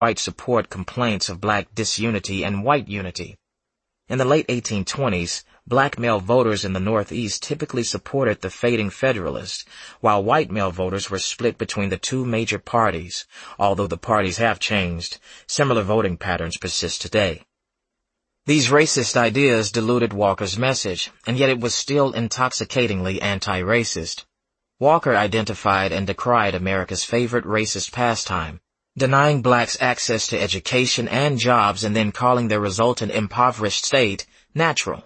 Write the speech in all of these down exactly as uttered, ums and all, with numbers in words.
white support complaints of black disunity and white unity. In the late eighteen twenties, black male voters in the Northeast typically supported the fading Federalists, while white male voters were split between the two major parties. Although the parties have changed, similar voting patterns persist today. These racist ideas diluted Walker's message, and yet it was still intoxicatingly anti-racist. Walker identified and decried America's favorite racist pastime, denying blacks access to education and jobs and then calling their resultant impoverished state natural.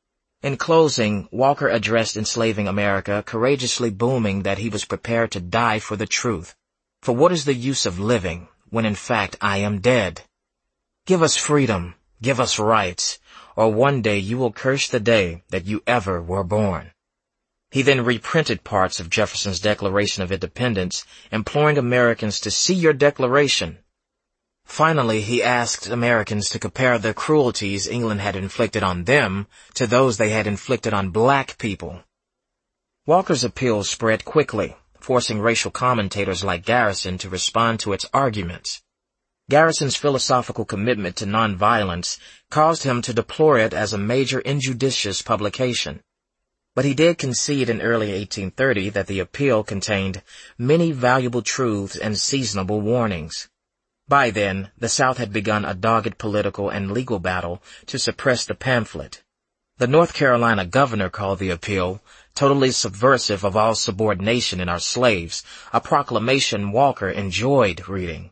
In closing, Walker addressed enslaving America, courageously booming that he was prepared to die for the truth. For what is the use of living, when in fact I am dead? Give us freedom, give us rights, or one day you will curse the day that you ever were born. He then reprinted parts of Jefferson's Declaration of Independence, imploring Americans to see your declaration. Finally, he asked Americans to compare the cruelties England had inflicted on them to those they had inflicted on black people. Walker's appeal spread quickly, forcing racial commentators like Garrison to respond to its arguments. Garrison's philosophical commitment to nonviolence caused him to deplore it as a major injudicious publication. But he did concede in early eighteen thirty that the appeal contained many valuable truths and seasonable warnings. By then, the South had begun a dogged political and legal battle to suppress the pamphlet. The North Carolina governor called the appeal totally subversive of all subordination in our slaves, a proclamation Walker enjoyed reading.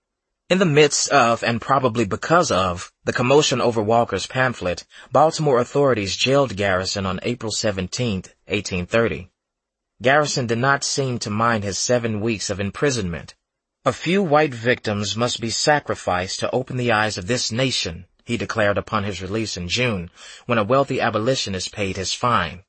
In the midst of, and probably because of, the commotion over Walker's pamphlet, Baltimore authorities jailed Garrison on April seventeenth, eighteen thirty. Garrison did not seem to mind his seven weeks of imprisonment. A few white victims must be sacrificed to open the eyes of this nation, he declared upon his release in June, when a wealthy abolitionist paid his fine.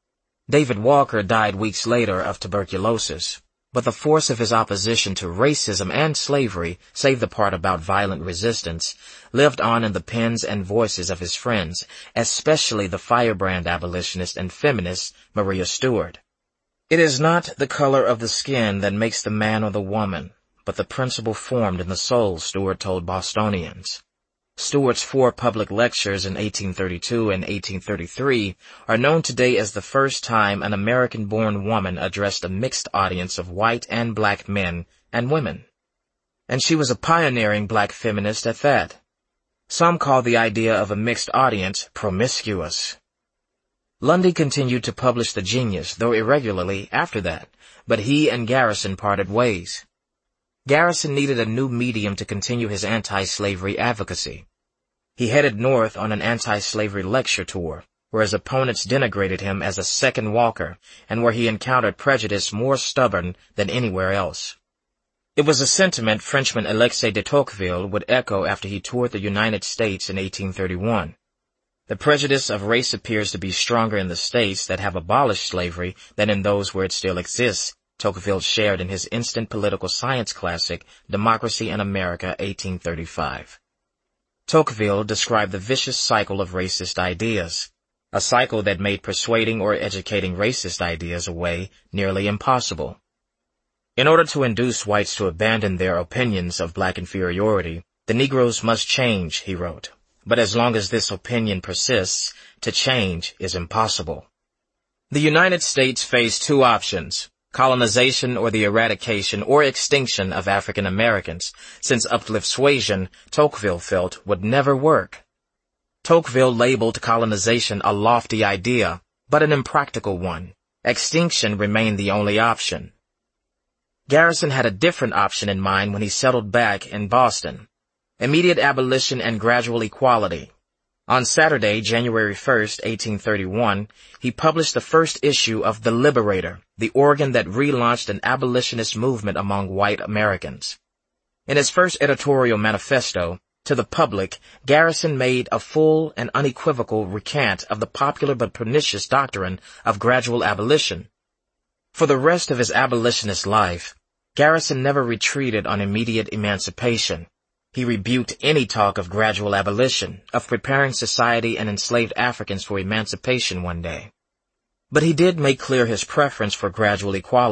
David Walker died weeks later of tuberculosis. But the force of his opposition to racism and slavery, save the part about violent resistance, lived on in the pens and voices of his friends, especially the firebrand abolitionist and feminist Maria Stuart. It is not the color of the skin that makes the man or the woman, but the principle formed in the soul, Stuart told Bostonians. Stuart's four public lectures in eighteen thirty-two and eighteen thirty-three are known today as the first time an American-born woman addressed a mixed audience of white and black men and women. And she was a pioneering black feminist at that. Some call the idea of a mixed audience promiscuous. Lundy continued to publish The Genius, though irregularly, after that, but he and Garrison parted ways. Garrison needed a new medium to continue his anti-slavery advocacy. He headed north on an anti-slavery lecture tour, where his opponents denigrated him as a second Walker, and where he encountered prejudice more stubborn than anywhere else. It was a sentiment Frenchman Alexis de Tocqueville would echo after he toured the United States in eighteen thirty-one. The prejudice of race appears to be stronger in the states that have abolished slavery than in those where it still exists, Tocqueville shared in his instant political science classic, Democracy in America, eighteen thirty-five. Tocqueville described the vicious cycle of racist ideas, a cycle that made persuading or educating racist ideas away nearly impossible. In order to induce whites to abandon their opinions of black inferiority, the Negroes must change, he wrote. But as long as this opinion persists, to change is impossible. The United States faced two options: colonization or the eradication or extinction of African Americans, since uplift suasion, Tocqueville felt, would never work. Tocqueville labeled colonization a lofty idea, but an impractical one. Extinction remained the only option. Garrison had a different option in mind when he settled back in Boston: immediate abolition and gradual equality. On Saturday, January first, eighteen thirty-one, he published the first issue of The Liberator, the organ that relaunched an abolitionist movement among white Americans. In his first editorial manifesto, to the public, Garrison made a full and unequivocal recant of the popular but pernicious doctrine of gradual abolition. For the rest of his abolitionist life, Garrison never retreated on immediate emancipation. He rebuked any talk of gradual abolition, of preparing society and enslaved Africans for emancipation one day. But he did make clear his preference for gradual equality,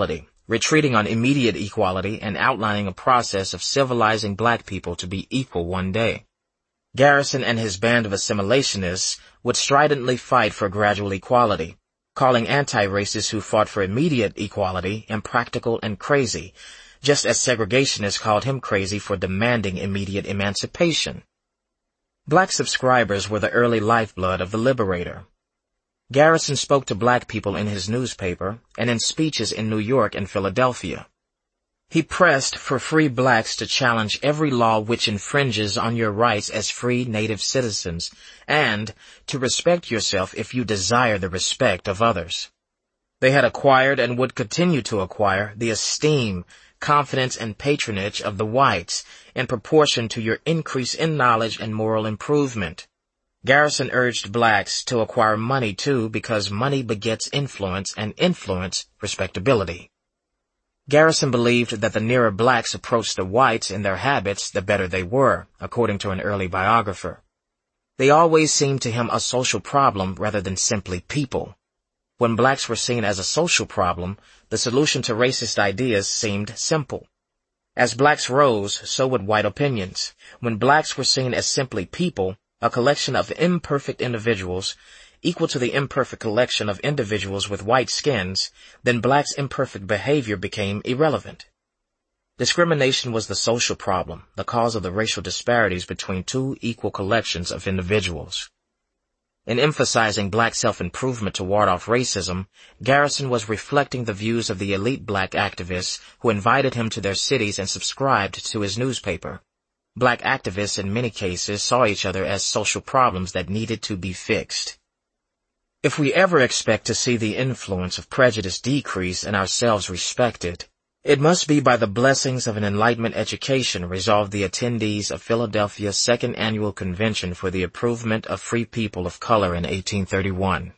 retreating on immediate equality and outlining a process of civilizing black people to be equal one day. Garrison and his band of assimilationists would stridently fight for gradual equality, calling anti-racists who fought for immediate equality impractical and crazy, just as segregationists called him crazy for demanding immediate emancipation. Black subscribers were the early lifeblood of the Liberator. Garrison spoke to black people in his newspaper and in speeches in New York and Philadelphia. He pressed for free blacks to challenge every law which infringes on your rights as free native citizens, and to respect yourself if you desire the respect of others. They had acquired and would continue to acquire the esteem, confidence, and patronage of the whites in proportion to your increase in knowledge and moral improvement. Garrison urged blacks to acquire money too, because money begets influence, and influence respectability. Garrison believed that the nearer blacks approached the whites in their habits, the better they were, according to an early biographer. They always seemed to him a social problem rather than simply people. When blacks were seen as a social problem, the solution to racist ideas seemed simple. As blacks rose, so would white opinions. When blacks were seen as simply people, a collection of imperfect individuals, equal to the imperfect collection of individuals with white skins, then blacks' imperfect behavior became irrelevant. Discrimination was the social problem, the cause of the racial disparities between two equal collections of individuals. In emphasizing black self-improvement to ward off racism, Garrison was reflecting the views of the elite black activists who invited him to their cities and subscribed to his newspaper. Black activists in many cases saw each other as social problems that needed to be fixed. If we ever expect to see the influence of prejudice decrease and ourselves respected, it must be by the blessings of an Enlightenment education, resolved the attendees of Philadelphia's Second Annual Convention for the Improvement of Free People of Color in eighteen thirty-one.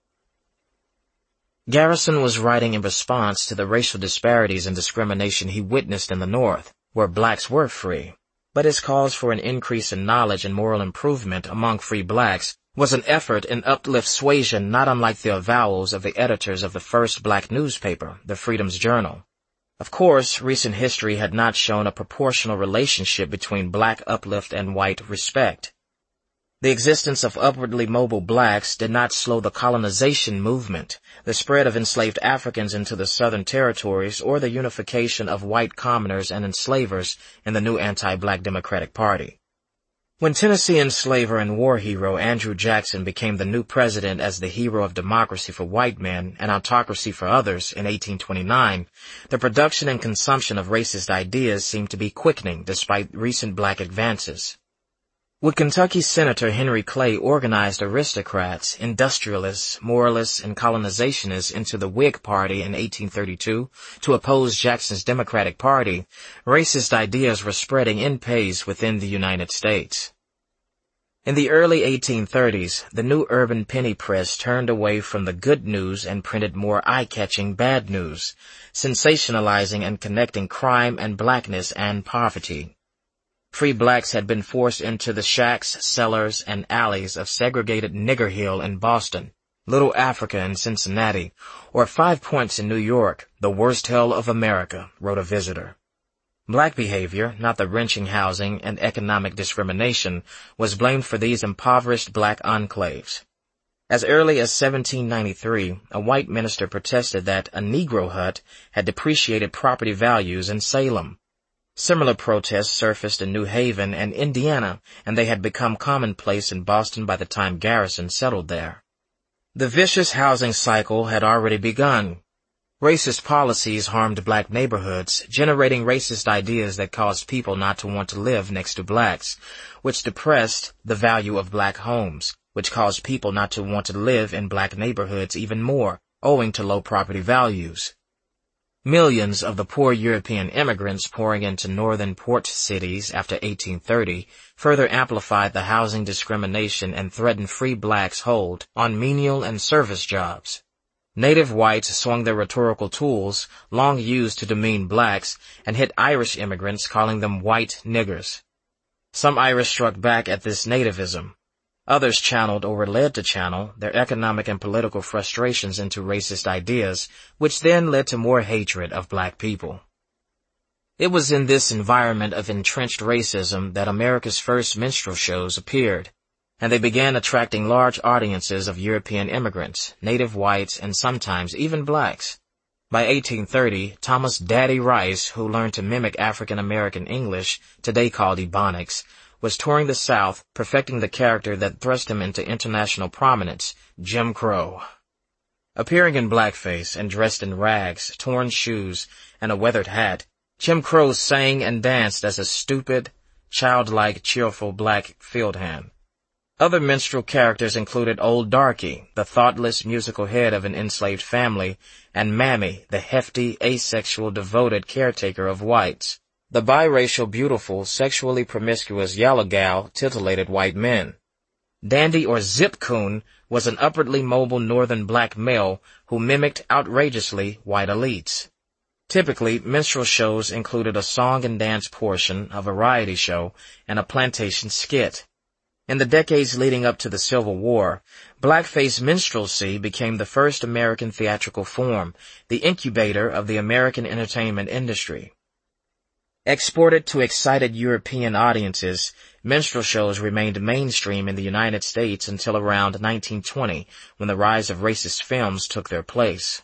Garrison was writing in response to the racial disparities and discrimination he witnessed in the North, where blacks were free. But his calls for an increase in knowledge and moral improvement among free blacks was an effort in uplift suasion not unlike the avowals of the editors of the first black newspaper, the Freedom's Journal. Of course, recent history had not shown a proportional relationship between black uplift and white respect. The existence of upwardly mobile blacks did not slow the colonization movement, the spread of enslaved Africans into the southern territories, or the unification of white commoners and enslavers in the new anti-black Democratic Party. When Tennessee enslaver and war hero Andrew Jackson became the new president as the hero of democracy for white men and autocracy for others in eighteen twenty-nine, the production and consumption of racist ideas seemed to be quickening despite recent black advances. Would Kentucky Senator Henry Clay organized aristocrats, industrialists, moralists, and colonizationists into the Whig Party in eighteen thirty-two to oppose Jackson's Democratic Party, racist ideas were spreading in pace within the United States. In the early eighteen thirties, the new urban penny press turned away from the good news and printed more eye-catching bad news, sensationalizing and connecting crime and blackness and poverty. Free blacks had been forced into the shacks, cellars, and alleys of segregated Nigger Hill in Boston, Little Africa in Cincinnati, or Five Points in New York, the worst hell of America, wrote a visitor. Black behavior, not the wrenching housing and economic discrimination, was blamed for these impoverished black enclaves. As early as seventeen ninety-three, a white minister protested that a Negro hut had depreciated property values in Salem. Similar protests surfaced in New Haven and Indiana, and they had become commonplace in Boston by the time Garrison settled there. The vicious housing cycle had already begun. Racist policies harmed black neighborhoods, generating racist ideas that caused people not to want to live next to blacks, which depressed the value of black homes, which caused people not to want to live in black neighborhoods even more, owing to low property values. Millions of the poor European immigrants pouring into northern port cities after eighteen thirty further amplified the housing discrimination and threatened free blacks' hold on menial and service jobs. Native whites swung their rhetorical tools, long used to demean blacks, and hit Irish immigrants, calling them white niggers. Some Irish struck back at this nativism. Others channeled or were led to channel their economic and political frustrations into racist ideas, which then led to more hatred of black people. It was in this environment of entrenched racism that America's first minstrel shows appeared, and they began attracting large audiences of European immigrants, native whites, and sometimes even blacks. By eighteen thirty, Thomas Daddy Rice, who learned to mimic African American English, today called Ebonics, was touring the South, perfecting the character that thrust him into international prominence, Jim Crow. Appearing in blackface and dressed in rags, torn shoes, and a weathered hat, Jim Crow sang and danced as a stupid, childlike, cheerful black field hand. Other minstrel characters included Old Darky, the thoughtless musical head of an enslaved family, and Mammy, the hefty, asexual, devoted caretaker of whites. The biracial, beautiful, sexually promiscuous yellow gal titillated white men. Dandy or Zip Coon was an upwardly mobile northern black male who mimicked outrageously white elites. Typically, minstrel shows included a song and dance portion, a variety show, and a plantation skit. In the decades leading up to the Civil War, blackface minstrelsy became the first American theatrical form, the incubator of the American entertainment industry. Exported to excited European audiences, minstrel shows remained mainstream in the United States until around nineteen twenty, when the rise of racist films took their place.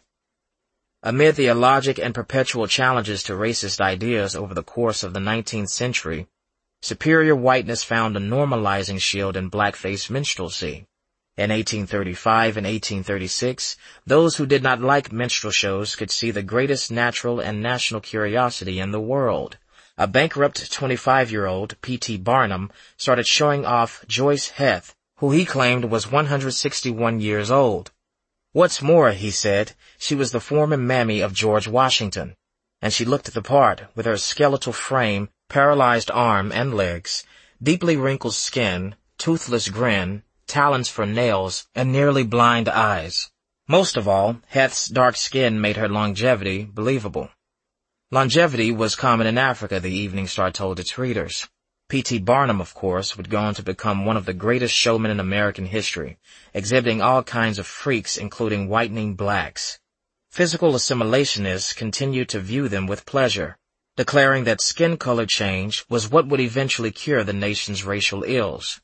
Amid the illogic and perpetual challenges to racist ideas over the course of the nineteenth century, superior whiteness found a normalizing shield in blackface minstrelsy. In eighteen thirty-five and eighteen thirty-six, those who did not like minstrel shows could see the greatest natural and national curiosity in the world. A bankrupt twenty-five-year-old, P T Barnum, started showing off Joyce Heth, who he claimed was one hundred sixty-one years old. What's more, he said, she was the former mammy of George Washington, and she looked the part with her skeletal frame, paralyzed arm and legs, deeply wrinkled skin, toothless grin, talons for nails, and nearly blind eyes. Most of all, Heth's dark skin made her longevity believable. Longevity was common in Africa, the Evening Star told its readers. P T Barnum, of course, would go on to become one of the greatest showmen in American history, exhibiting all kinds of freaks, including whitening blacks. Physical assimilationists continued to view them with pleasure, declaring that skin color change was what would eventually cure the nation's racial ills.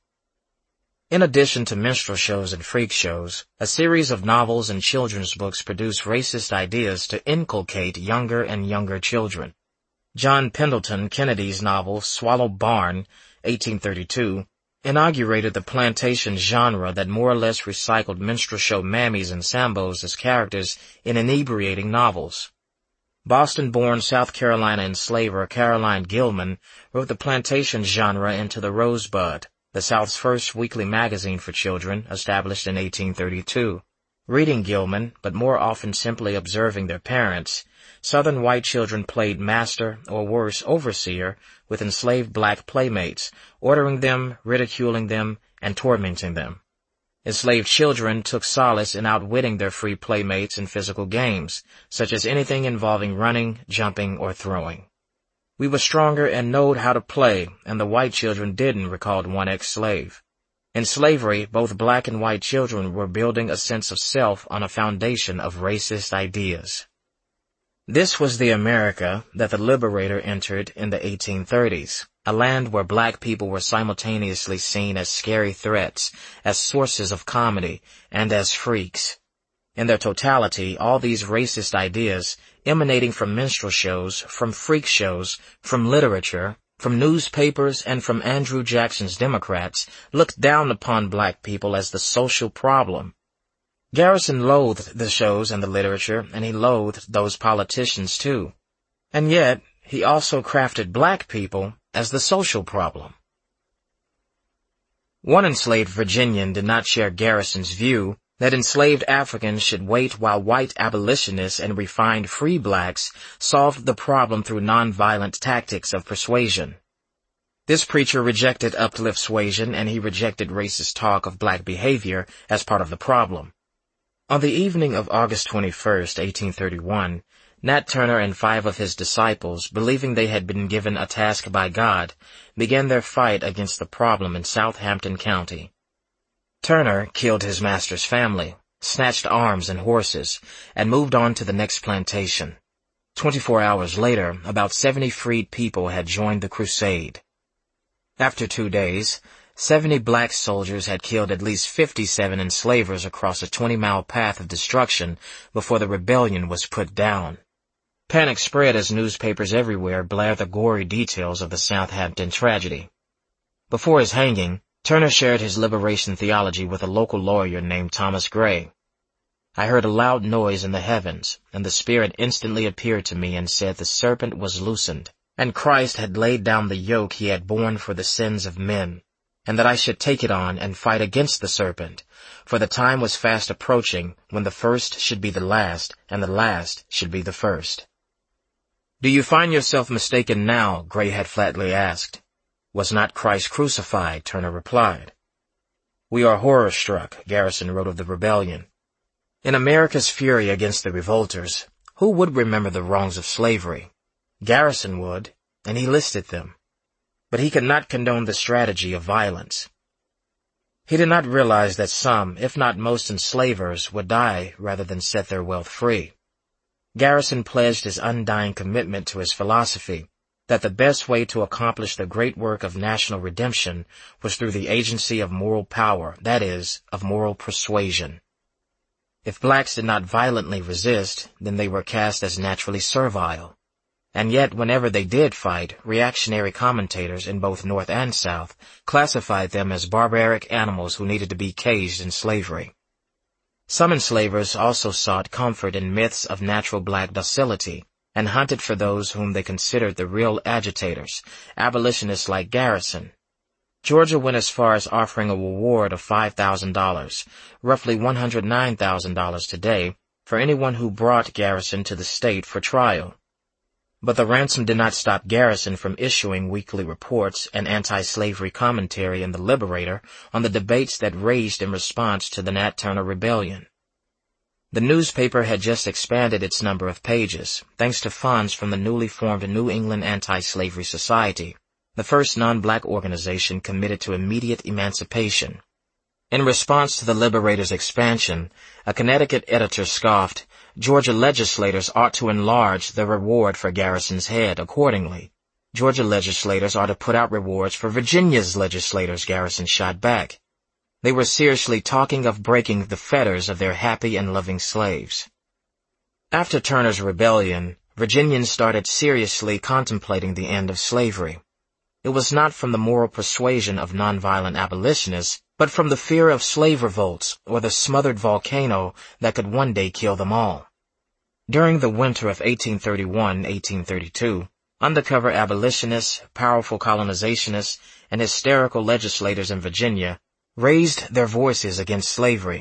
In addition to minstrel shows and freak shows, a series of novels and children's books produced racist ideas to inculcate younger and younger children. John Pendleton Kennedy's novel Swallow Barn, eighteen thirty-two, inaugurated the plantation genre that more or less recycled minstrel show mammies and sambos as characters in inebriating novels. Boston-born South Carolina enslaver Caroline Gilman wrote the plantation genre into The Rosebud, the South's first weekly magazine for children, established in eighteen thirty-two. Reading Gilman, but more often simply observing their parents, Southern white children played master, or worse, overseer, with enslaved black playmates, ordering them, ridiculing them, and tormenting them. Enslaved children took solace in outwitting their free playmates in physical games, such as anything involving running, jumping, or throwing. We were stronger and knowed how to play, and the white children didn't, recalled one ex-slave. In slavery, both black and white children were building a sense of self on a foundation of racist ideas. This was the America that the Liberator entered in the eighteen thirties, a land where black people were simultaneously seen as scary threats, as sources of comedy, and as freaks. In their totality, all these racist ideas, emanating from minstrel shows, from freak shows, from literature, from newspapers, and from Andrew Jackson's Democrats, looked down upon black people as the social problem. Garrison loathed the shows and the literature, and he loathed those politicians too. And yet, he also crafted black people as the social problem. One enslaved Virginian did not share Garrison's view that enslaved Africans should wait while white abolitionists and refined free blacks solved the problem through nonviolent tactics of persuasion. This preacher rejected uplift suasion, and he rejected racist talk of black behavior as part of the problem. On the evening of August twenty-first, eighteen thirty-one, Nat Turner and five of his disciples, believing they had been given a task by God, began their fight against the problem in Southampton County. Turner killed his master's family, snatched arms and horses, and moved on to the next plantation. Twenty-four hours later, about seventy freed people had joined the crusade. After two days, seventy black soldiers had killed at least fifty-seven enslavers across a twenty-mile path of destruction before the rebellion was put down. Panic spread as newspapers everywhere blared the gory details of the Southampton tragedy. Before his hanging, Turner shared his liberation theology with a local lawyer named Thomas Gray. I heard a loud noise in the heavens, and the Spirit instantly appeared to me and said the serpent was loosened, and Christ had laid down the yoke he had borne for the sins of men, and that I should take it on and fight against the serpent, for the time was fast approaching when the first should be the last, and the last should be the first. "Do you find yourself mistaken now?" Gray had flatly asked. "Was not Christ crucified?" Turner replied. "We are horror-struck," Garrison wrote of the rebellion. In America's fury against the revolters, who would remember the wrongs of slavery? Garrison would, and he listed them. But he could not condone the strategy of violence. He did not realize that some, if not most enslavers, would die rather than set their wealth free. Garrison pledged his undying commitment to his philosophy that the best way to accomplish the great work of national redemption was through the agency of moral power, that is, of moral persuasion. If blacks did not violently resist, then they were cast as naturally servile. And yet, whenever they did fight, reactionary commentators in both North and South classified them as barbaric animals who needed to be caged in slavery. Some enslavers also sought comfort in myths of natural black docility, and hunted for those whom they considered the real agitators, abolitionists like Garrison. Georgia went as far as offering a reward of five thousand dollars, roughly one hundred nine thousand dollars today, for anyone who brought Garrison to the state for trial. But the ransom did not stop Garrison from issuing weekly reports and anti-slavery commentary in The Liberator on the debates that raged in response to the Nat Turner Rebellion. The newspaper had just expanded its number of pages, thanks to funds from the newly formed New England Anti-Slavery Society, the first non-black organization committed to immediate emancipation. In response to the Liberator's expansion, a Connecticut editor scoffed, Georgia legislators ought to enlarge the reward for Garrison's head accordingly. Georgia legislators ought to put out rewards for Virginia's legislators, Garrison shot back. They were seriously talking of breaking the fetters of their happy and loving slaves. After Turner's rebellion, Virginians started seriously contemplating the end of slavery. It was not from the moral persuasion of nonviolent abolitionists, but from the fear of slave revolts or the smothered volcano that could one day kill them all. During the winter of eighteen thirty-one to eighteen thirty-two, undercover abolitionists, powerful colonizationists, and hysterical legislators in Virginia raised their voices against slavery.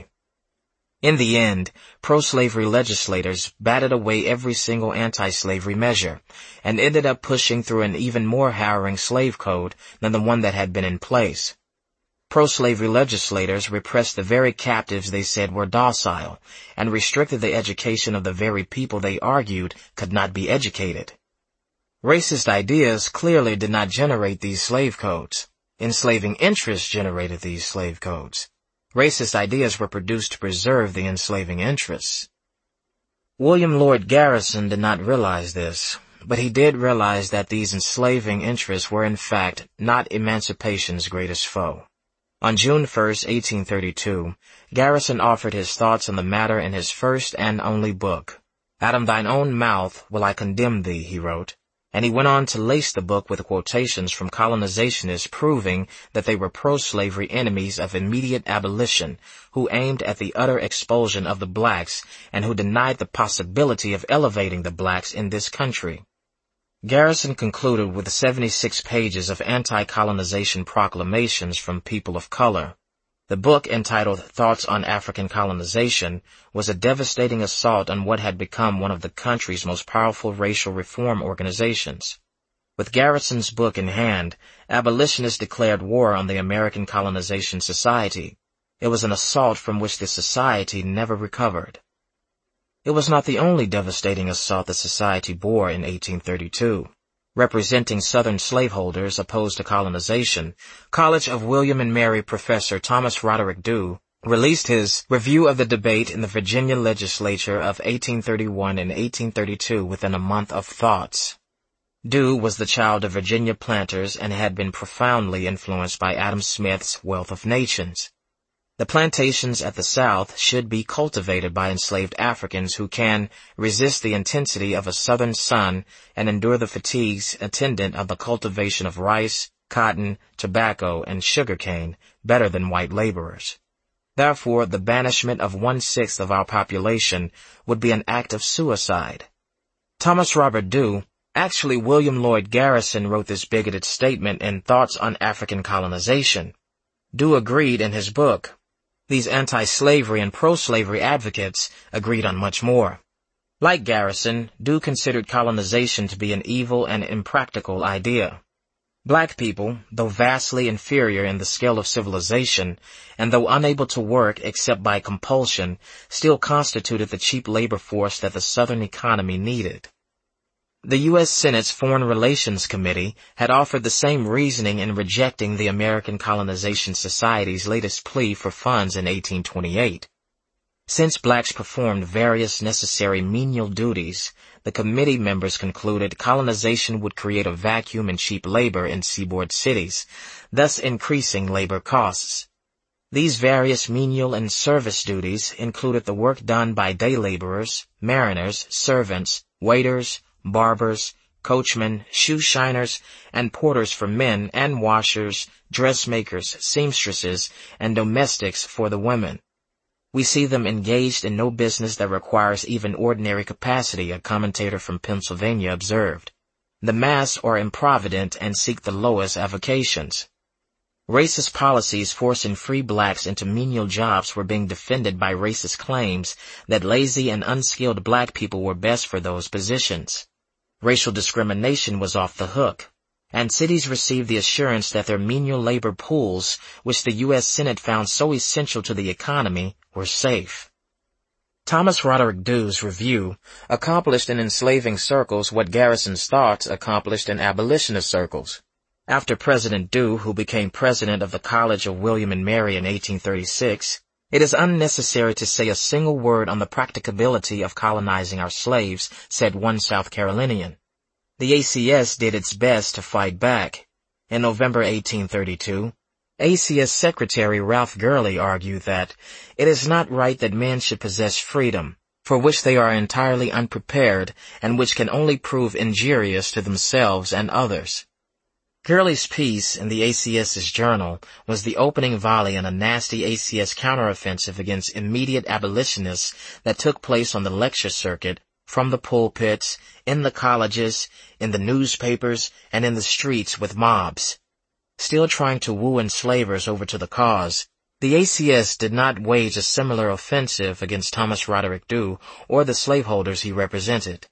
In the end, pro-slavery legislators batted away every single anti-slavery measure and ended up pushing through an even more harrowing slave code than the one that had been in place. Pro-slavery legislators repressed the very captives they said were docile and restricted the education of the very people they argued could not be educated. Racist ideas clearly did not generate these slave codes. Enslaving interests generated these slave codes. Racist ideas were produced to preserve the enslaving interests. William Lloyd Garrison did not realize this, but he did realize that these enslaving interests were in fact not emancipation's greatest foe. On June first, eighteen thirty-two, Garrison offered his thoughts on the matter in his first and only book. "Out of thine own mouth will I condemn thee," he wrote, and he went on to lace the book with quotations from colonizationists proving that they were pro-slavery enemies of immediate abolition, who aimed at the utter expulsion of the blacks and who denied the possibility of elevating the blacks in this country. Garrison concluded with seventy-six pages of anti-colonization proclamations from people of color. The book, entitled Thoughts on African Colonization, was a devastating assault on what had become one of the country's most powerful racial reform organizations. With Garrison's book in hand, abolitionists declared war on the American Colonization Society. It was an assault from which the society never recovered. It was not the only devastating assault the society bore in eighteen thirty-two. Representing Southern slaveholders opposed to colonization, College of William and Mary professor Thomas Roderick Dew released his Review of the Debate in the Virginia Legislature of eighteen thirty-one and eighteen thirty-two within a month of Thoughts. Dew was the child of Virginia planters and had been profoundly influenced by Adam Smith's Wealth of Nations. The plantations at the South should be cultivated by enslaved Africans who can resist the intensity of a southern sun and endure the fatigues attendant of the cultivation of rice, cotton, tobacco, and sugarcane better than white laborers. Therefore, the banishment of one-sixth of our population would be an act of suicide. Thomas Robert Dew, actually William Lloyd Garrison, wrote this bigoted statement in Thoughts on African Colonization. Dew agreed in his book. These anti-slavery and pro-slavery advocates agreed on much more. Like Garrison, Dew considered colonization to be an evil and impractical idea. Black people, though vastly inferior in the scale of civilization, and though unable to work except by compulsion, still constituted the cheap labor force that the Southern economy needed. The U S Senate's Foreign Relations Committee had offered the same reasoning in rejecting the American Colonization Society's latest plea for funds in eighteen twenty-eight. Since blacks performed various necessary menial duties, the committee members concluded colonization would create a vacuum in cheap labor in seaboard cities, thus increasing labor costs. These various menial and service duties included the work done by day laborers, mariners, servants, waiters, barbers, coachmen, shoe shiners, and porters for men, and washers, dressmakers, seamstresses, and domestics for the women. We see them engaged in no business that requires even ordinary capacity, a commentator from Pennsylvania observed. The mass are improvident and seek the lowest avocations. Racist policies forcing free blacks into menial jobs were being defended by racist claims that lazy and unskilled black people were best for those positions. Racial discrimination was off the hook, and cities received the assurance that their menial labor pools, which the U S Senate found so essential to the economy, were safe. Thomas Roderick Dew's Review accomplished in enslaving circles what Garrison's Thoughts accomplished in abolitionist circles. After President Dew, who became president of the College of William and Mary in eighteen thirty-six, it is unnecessary to say a single word on the practicability of colonizing our slaves, said one South Carolinian. The A C S did its best to fight back. In November eighteen thirty-two, A C S Secretary Ralph Gurley argued that it is not right that men should possess freedom, for which they are entirely unprepared and which can only prove injurious to themselves and others. Gurley's piece in the ACS's journal was the opening volley in a nasty A C S counteroffensive against immediate abolitionists that took place on the lecture circuit, from the pulpits, in the colleges, in the newspapers, and in the streets with mobs. Still trying to woo enslavers over to the cause, the A C S did not wage a similar offensive against Thomas Roderick Dew or the slaveholders he represented.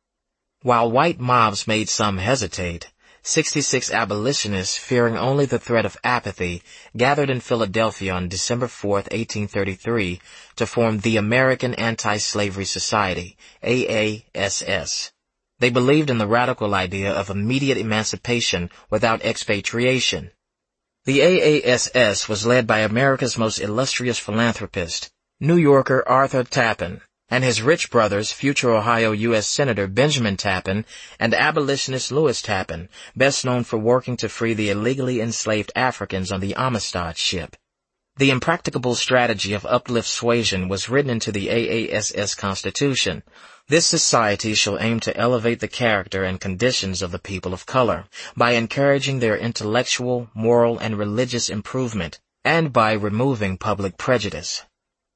While white mobs made some hesitate, sixty-six abolitionists, fearing only the threat of apathy, gathered in Philadelphia on December fourth, eighteen thirty-three, to form the American Anti-Slavery Society, A A S S. They believed in the radical idea of immediate emancipation without expatriation. The A A S S was led by America's most illustrious philanthropist, New Yorker Arthur Tappan, and his rich brothers, future Ohio U S Senator Benjamin Tappan and abolitionist Lewis Tappan, best known for working to free the illegally enslaved Africans on the Amistad ship. The impracticable strategy of uplift suasion was written into the A A S S Constitution. This society shall aim to elevate the character and conditions of the people of color by encouraging their intellectual, moral, and religious improvement, and by removing public prejudice.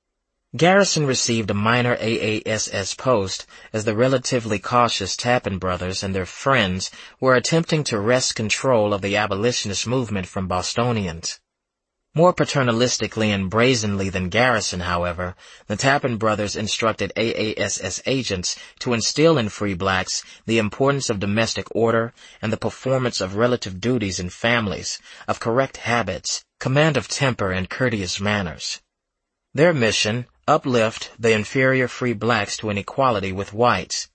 Garrison received a minor A A S S post as the relatively cautious Tappan brothers and their friends were attempting to wrest control of the abolitionist movement from Bostonians. More paternalistically and brazenly than Garrison, however, the Tappan brothers instructed A A S S agents to instill in free blacks the importance of domestic order and the performance of relative duties in families, of correct habits, command of temper, and courteous manners. Their mission: uplift the inferior free blacks to an equality with whites.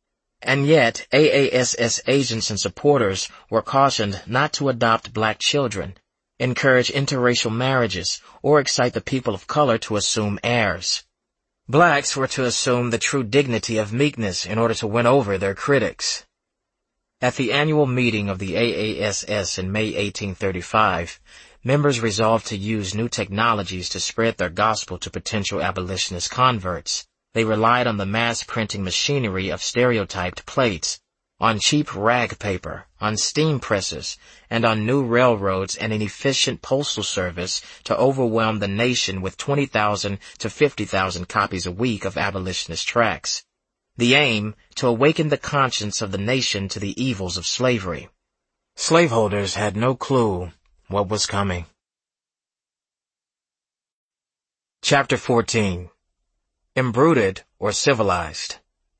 And yet, A A S S agents and supporters were cautioned not to adopt black children. encourage interracial marriages, or excite the people of color to assume heirs. Blacks were to assume the true dignity of meekness in order to win over their critics. At the annual meeting of the A A S S in May eighteen thirty-five, members resolved to use new technologies to spread their gospel to potential abolitionist converts. They relied on the mass printing machinery of stereotyped plates, on cheap rag paper, on steam presses, and on new railroads and an efficient postal service to overwhelm the nation with twenty thousand to fifty thousand copies a week of abolitionist tracts. The aim, to awaken the conscience of the nation to the evils of slavery. Slaveholders had no clue what was coming. Chapter fourteen. Imbruted or Civilized.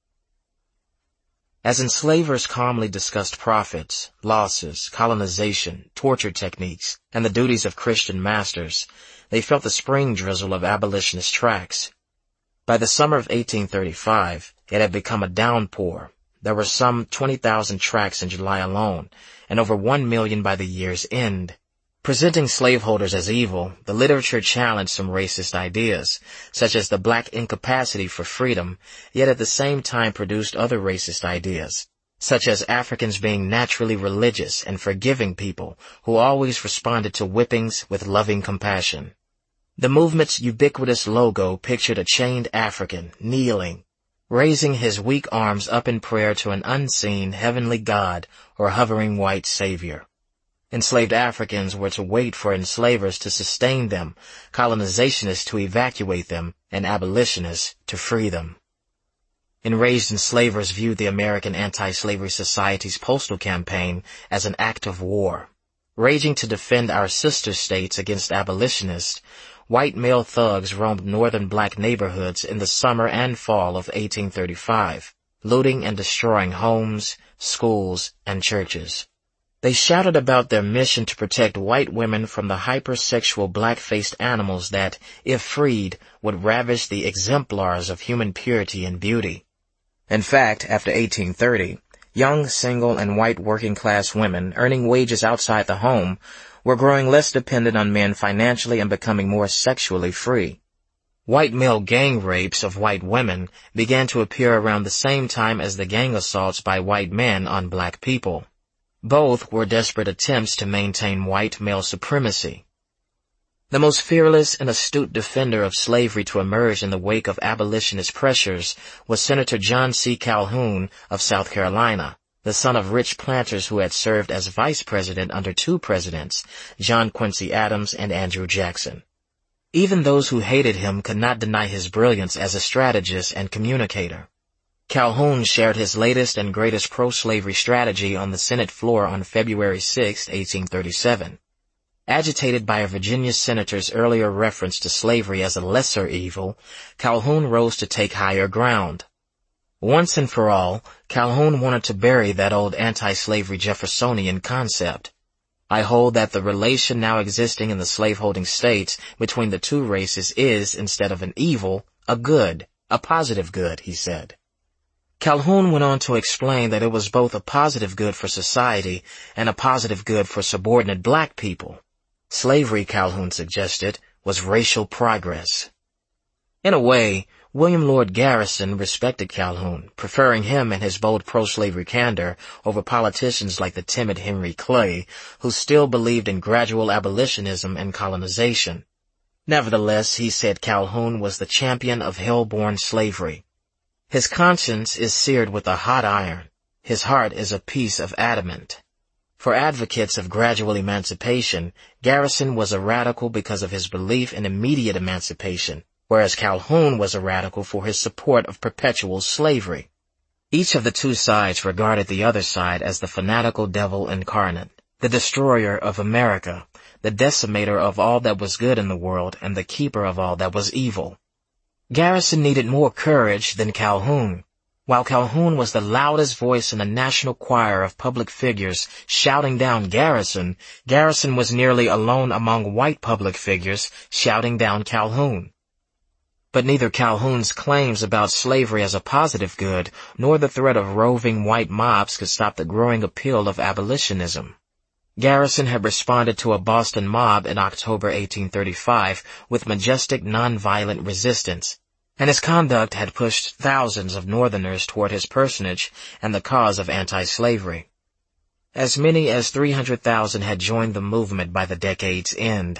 As enslavers calmly discussed profits, losses, colonization, torture techniques, and the duties of Christian masters, they felt the spring drizzle of abolitionist tracts. By the summer of eighteen thirty-five, it had become a downpour. There were some twenty thousand tracts in July alone, and over one million by the year's end. Presenting slaveholders as evil, the literature challenged some racist ideas, such as the black incapacity for freedom, yet at the same time produced other racist ideas, such as Africans being naturally religious and forgiving people who always responded to whippings with loving compassion. The movement's ubiquitous logo pictured a chained African kneeling, raising his weak arms up in prayer to an unseen heavenly God or hovering white savior. Enslaved Africans were to wait for enslavers to sustain them, colonizationists to evacuate them, and abolitionists to free them. Enraged enslavers viewed the American Anti-Slavery Society's postal campaign as an act of war. Raging to defend our sister states against abolitionists, white male thugs roamed northern black neighborhoods in the summer and fall of eighteen thirty-five, looting and destroying homes, schools, and churches. They shouted about their mission to protect white women from the hypersexual black-faced animals that, if freed, would ravage the exemplars of human purity and beauty. In fact, after eighteen thirty, young, single, and white working-class women earning wages outside the home were growing less dependent on men financially and becoming more sexually free. White male gang rapes of white women began to appear around the same time as the gang assaults by white men on black people. Both were desperate attempts to maintain white male supremacy. The most fearless and astute defender of slavery to emerge in the wake of abolitionist pressures was Senator John C. Calhoun of South Carolina, the son of rich planters who had served as vice president under two presidents, John Quincy Adams and Andrew Jackson. Even those who hated him could not deny his brilliance as a strategist and communicator. Calhoun shared his latest and greatest pro-slavery strategy on the Senate floor on February sixth, eighteen thirty-seven. Agitated by a Virginia senator's earlier reference to slavery as a lesser evil, Calhoun rose to take higher ground. Once and for all, Calhoun wanted to bury that old anti-slavery Jeffersonian concept. I hold that the relation now existing in the slaveholding states between the two races is, instead of an evil, a good, a positive good, he said. Calhoun went on to explain that it was both a positive good for society and a positive good for subordinate black people. Slavery, Calhoun suggested, was racial progress. In a way, William Lloyd Garrison respected Calhoun, preferring him and his bold pro-slavery candor over politicians like the timid Henry Clay, who still believed in gradual abolitionism and colonization. Nevertheless, he said Calhoun was the champion of hell-born slavery. His conscience is seared with a hot iron. His heart is a piece of adamant. For advocates of gradual emancipation, Garrison was a radical because of his belief in immediate emancipation, whereas Calhoun was a radical for his support of perpetual slavery. Each of the two sides regarded the other side as the fanatical devil incarnate, the destroyer of America, the decimator of all that was good in the world, and the keeper of all that was evil. Garrison needed more courage than Calhoun. While Calhoun was the loudest voice in the national choir of public figures shouting down Garrison, Garrison was nearly alone among white public figures shouting down Calhoun. But neither Calhoun's claims about slavery as a positive good, nor the threat of roving white mobs could stop the growing appeal of abolitionism. Garrison had responded to a Boston mob in October eighteen thirty-five with majestic nonviolent resistance, and his conduct had pushed thousands of Northerners toward his personage and the cause of anti-slavery. As many as three hundred thousand had joined the movement by the decade's end.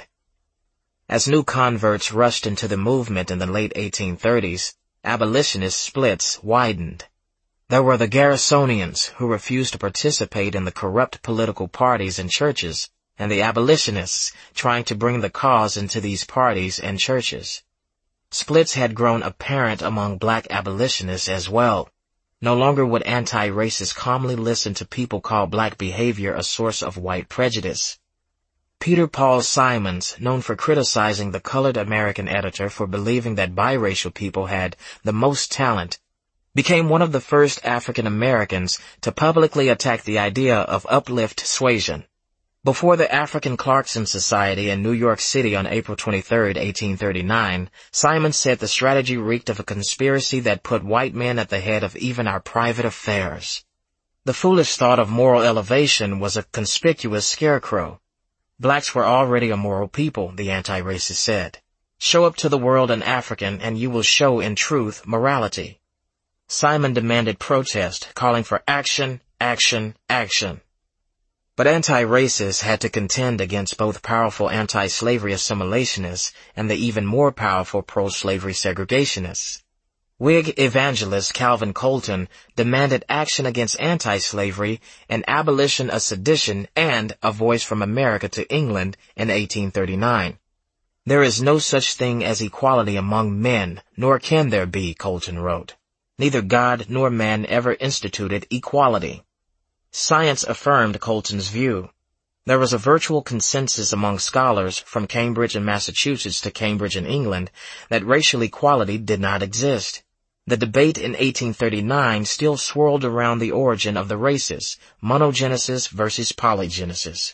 As new converts rushed into the movement in the late eighteen thirties, abolitionist splits widened. There were the Garrisonians, who refused to participate in the corrupt political parties and churches, and the abolitionists, trying to bring the cause into these parties and churches. Splits had grown apparent among black abolitionists as well. No longer would anti-racists calmly listen to people call black behavior a source of white prejudice. Peter Paul Simons, known for criticizing the colored American editor for believing that biracial people had the most talent, became one of the first African Americans to publicly attack the idea of uplift suasion. Before the African Clarkson Society in New York City on April twenty-third, eighteen thirty-nine, Simons said the strategy reeked of a conspiracy that put white men at the head of even our private affairs. The foolish thought of moral elevation was a conspicuous scarecrow. Blacks were already a moral people, the anti-racist said. Show up to the world an African and you will show in truth morality. Simon demanded protest, calling for action, action, action. But anti-racists had to contend against both powerful anti-slavery assimilationists and the even more powerful pro-slavery segregationists. Whig evangelist Calvin Colton demanded action against anti-slavery and abolition of sedition and a voice from America to England in eighteen thirty-nine. There is no such thing as equality among men, nor can there be, Colton wrote. Neither God nor man ever instituted equality. Science affirmed Colton's view. There was a virtual consensus among scholars from Cambridge in Massachusetts to Cambridge in England that racial equality did not exist. The debate in eighteen thirty-nine still swirled around the origin of the races, monogenesis versus polygenesis.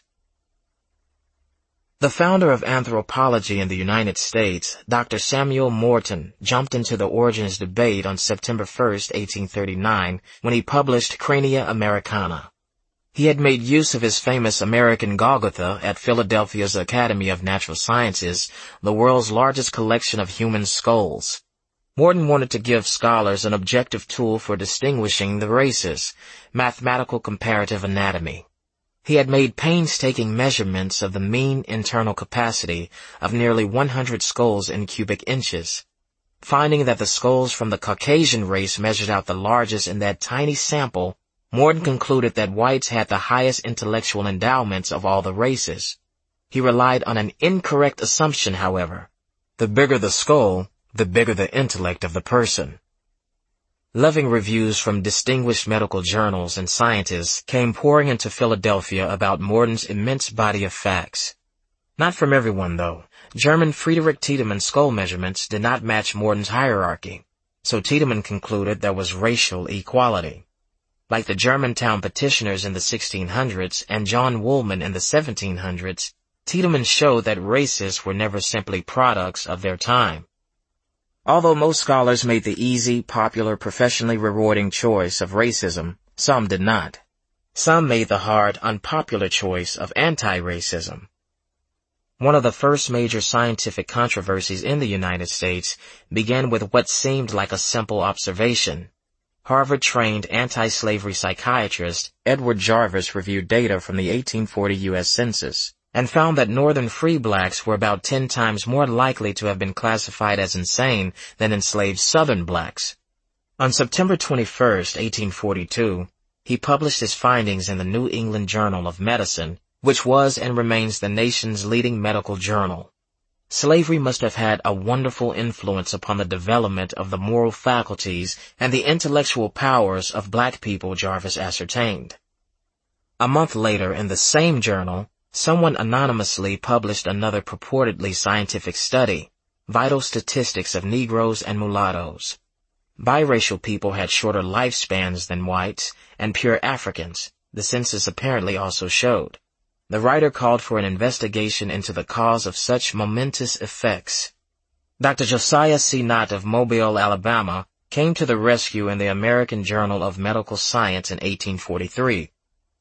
The founder of anthropology in the United States, Doctor Samuel Morton, jumped into the origins debate on September first, eighteen thirty-nine, when he published Crania Americana. He had made use of his famous American Golgotha at Philadelphia's Academy of Natural Sciences, the world's largest collection of human skulls. Morton wanted to give scholars an objective tool for distinguishing the races, mathematical comparative anatomy. He had made painstaking measurements of the mean internal capacity of nearly one hundred skulls in cubic inches. Finding that the skulls from the Caucasian race measured out the largest in that tiny sample, Morton concluded that whites had the highest intellectual endowments of all the races. He relied on an incorrect assumption, however. The bigger the skull, the bigger the intellect of the person. Loving reviews from distinguished medical journals and scientists came pouring into Philadelphia about Morton's immense body of facts. Not from everyone, though. German Friedrich Tiedemann's skull measurements did not match Morton's hierarchy, so Tiedemann concluded there was racial equality. Like the Germantown petitioners in the sixteen hundreds and John Woolman in the seventeen hundreds, Tiedemann showed that races were never simply products of their time. Although most scholars made the easy, popular, professionally rewarding choice of racism, some did not. Some made the hard, unpopular choice of anti-racism. One of the first major scientific controversies in the United States began with what seemed like a simple observation. Harvard-trained anti-slavery psychiatrist Edward Jarvis reviewed data from the eighteen forty U S Census and found that northern free blacks were about ten times more likely to have been classified as insane than enslaved southern blacks. On September twenty-first, eighteen forty-two, he published his findings in the New England Journal of Medicine, which was and remains the nation's leading medical journal. Slavery must have had a wonderful influence upon the development of the moral faculties and the intellectual powers of black people, Jarvis ascertained. A month later, in the same journal, someone anonymously published another purportedly scientific study, Vital Statistics of Negroes and Mulattoes. Biracial people had shorter lifespans than whites and pure Africans, the census apparently also showed. The writer called for an investigation into the cause of such momentous effects. Doctor Josiah C. Nott of Mobile, Alabama, came to the rescue in the American Journal of Medical Science in eighteen forty-three.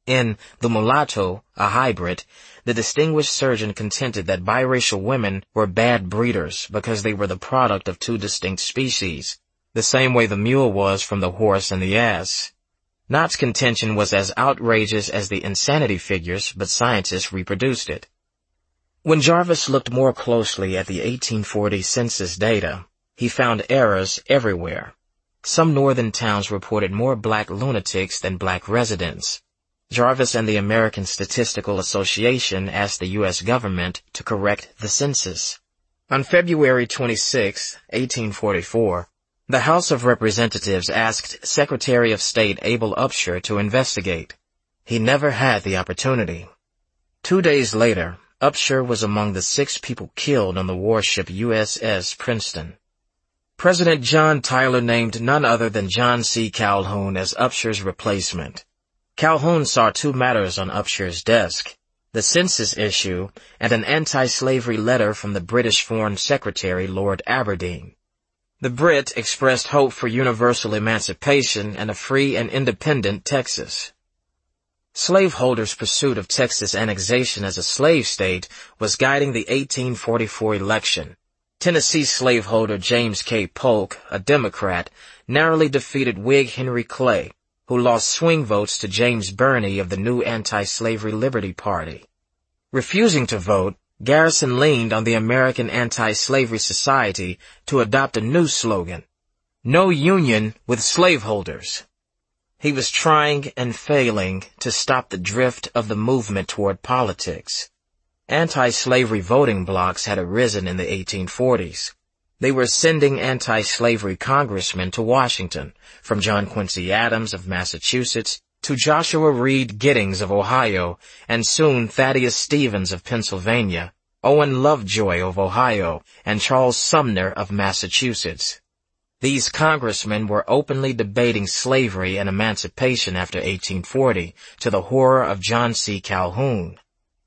In The Mulatto, a Hybrid, the distinguished surgeon contended that biracial women were bad breeders because they were the product of two distinct species, the same way the mule was from the horse and the ass. Knott's contention was as outrageous as the insanity figures, but scientists reproduced it. When Jarvis looked more closely at the eighteen forty census data, he found errors everywhere. Some northern towns reported more black lunatics than black residents. Jarvis and the American Statistical Association asked the U S government to correct the census. On February twenty-sixth, eighteen forty-four, the House of Representatives asked Secretary of State Abel Upshur to investigate. He never had the opportunity. Two days later, Upshur was among the six people killed on the warship U S S Princeton. President John Tyler named none other than John C. Calhoun as Upshur's replacement. Calhoun saw two matters on Upshur's desk, the census issue and an anti-slavery letter from the British Foreign Secretary Lord Aberdeen. The Brit expressed hope for universal emancipation and a free and independent Texas. Slaveholders' pursuit of Texas annexation as a slave state was guiding the eighteen forty-four election. Tennessee slaveholder James K. Polk, a Democrat, narrowly defeated Whig Henry Clay, who lost swing votes to James Birney of the new Anti-Slavery Liberty Party. Refusing to vote, Garrison leaned on the American Anti-Slavery Society to adopt a new slogan, "No union with slaveholders." He was trying and failing to stop the drift of the movement toward politics. Anti-slavery voting blocs had arisen in the eighteen forties. They were sending anti-slavery congressmen to Washington, from John Quincy Adams of Massachusetts to Joshua Reed Giddings of Ohio, and soon Thaddeus Stevens of Pennsylvania, Owen Lovejoy of Ohio, and Charles Sumner of Massachusetts. These congressmen were openly debating slavery and emancipation after eighteen forty, to the horror of John C. Calhoun.